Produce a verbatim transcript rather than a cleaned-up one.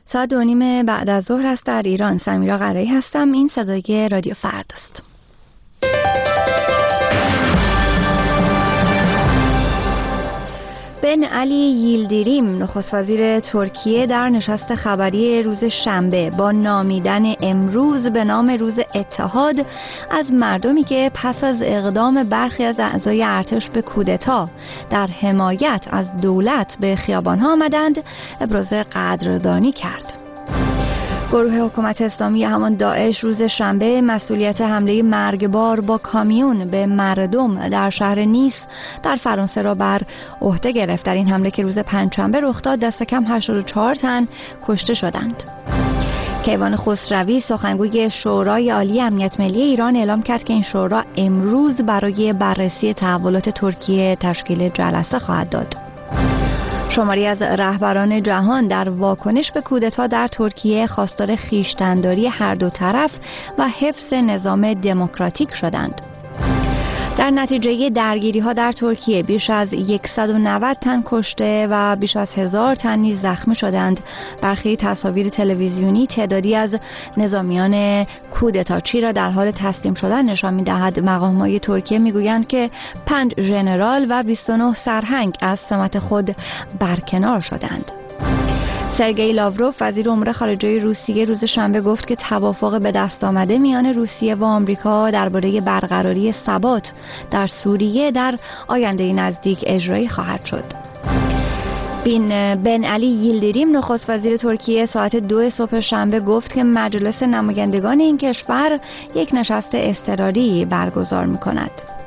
ساعت دو نیم بعد از ظهر است در ایران. سمیرا قرایی هستم. این صدای رادیو فردا است. بن علی ییلدیریم نخست وزیر ترکیه در نشست خبری روز شنبه با نامیدن امروز به نام روز اتحاد از مردمی که پس از اقدام برخی از اعضای ارتش به کودتا در حمایت از دولت به خیابان‌ها آمدند ابراز قدردانی کرد. گروه حکومت اسلامی همان داعش روز شنبه مسئولیت حمله مرگبار با کامیون به مردم در شهر نیس در فرانسه را بر عهده گرفت. در این حمله که روز پنجشنبه رخ داد دست کم هشتاد و چهار تن کشته شدند. کیوان خسروی سخنگوی شورای عالی امنیت ملی ایران اعلام کرد که این شورا امروز برای بررسی تحولات ترکیه تشکیل جلسه خواهد داد. شماری از رهبران جهان در واکنش به کودتا در ترکیه خواستار خویشتن‌داری هر دو طرف و حفظ نظام دموکراتیک شدند. در نتیجه درگیری‌ها در ترکیه بیش از صد و نود تن کشته و بیش از هزار تن نیز زخمی شدند. برخی تصاویر تلویزیونی تعدادی از نظامیان کودتاچی را در حال تسلیم شدن نشان می‌دهد. مقام‌های ترکیه می‌گویند که پنج ژنرال و بیست و نه سرهنگ از سمت خود برکنار شدند. سرگئی لاوروف وزیر امور خارجه روسیه روز شنبه گفت که توافق به دست آمده میان روسیه و آمریکا درباره برقراری ثبات در سوریه در آینده نزدیک اجرایی خواهد شد. بن بن علی ییلدیریم نخست وزیر ترکیه ساعت دو صبح شنبه گفت که مجلس نمایندگان این کشور یک نشست اضطراری برگزار می‌کند.